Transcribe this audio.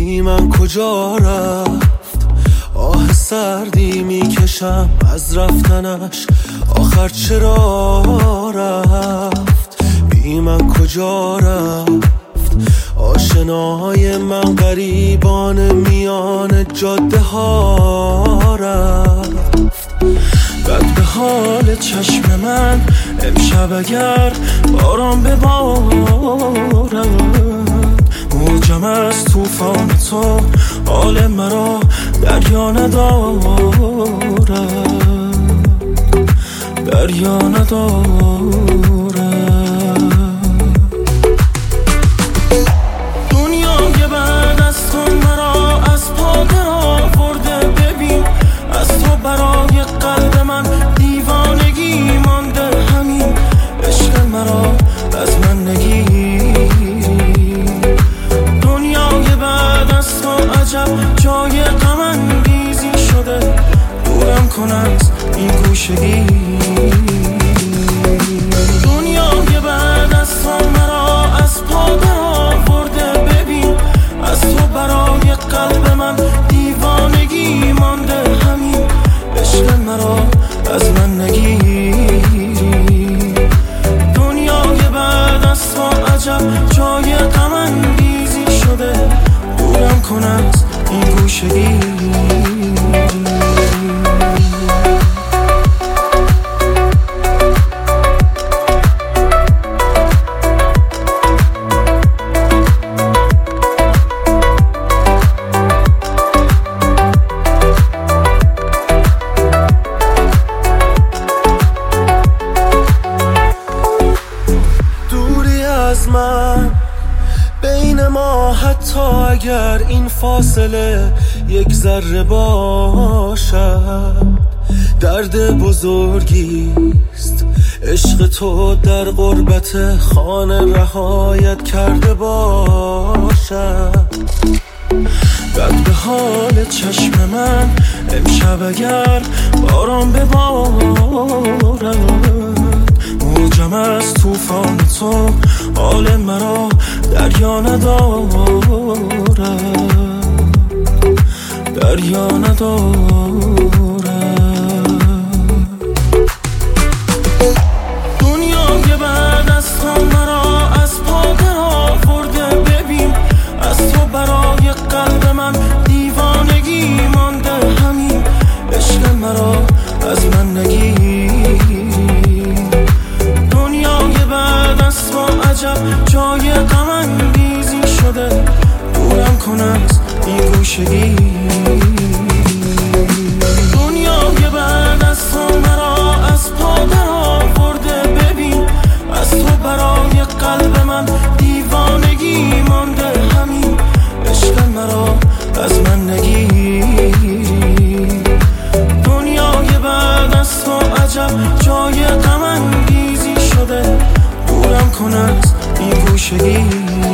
بی من کجا رفت؟ آه سردی میکشم از رفتنش، آخر چرا رفت؟ بی من کجا رفت؟ آشناهای من غریبان میان جاده ها رفت. بد به حال چشم من امشب اگر باران ببارد، موجم از طوفان تو حال مرا دریا ندارد، دریا ندارد. دنیای بعد از تو مرا از پا در آورده، ببین از تو برای قلب من دیوانگی مانده، همین عشق مرا از من نگیری. دنیای بعد از تو عجب جای غم انگیزی شده، دورم کن از این گوشگی. دنیای بعد از تو مرا از پا در آورده، ببین از تو برای قلب من دیوانگی مانده، همین عشق مرا از من نگیری. دنیای بعد از تو عجب جای غم انگیزی شده، دورم کن از این گوشگی. بین ما حتی اگر این فاصله یک ذره باشد، درد بزرگیست عشق تو در غربت خانه رهایت کرده باشد. بد به حال چشم من امشب اگر باران ببارد، موجم از طوفان تو حال مرا دریا ندارد، دریا ندارد. دنیای بعد از تو مرا از پا در آورده، ببین از تو برای قلب من دیوانگی مانده، همین عشق مرا از من نگیری. دنیای بعد از تو عجب جای غم انگیزی شده، دورم کن از این گوشگی. دنیای بعد از تو مرا از پا در آورده، ببین از تو برای قلب من دیوانگی مانده، همین عشق مرا از من نگیری. دنیای بعد از تو عجب جای غم انگیزی شده، دورم کن از این گوشگی.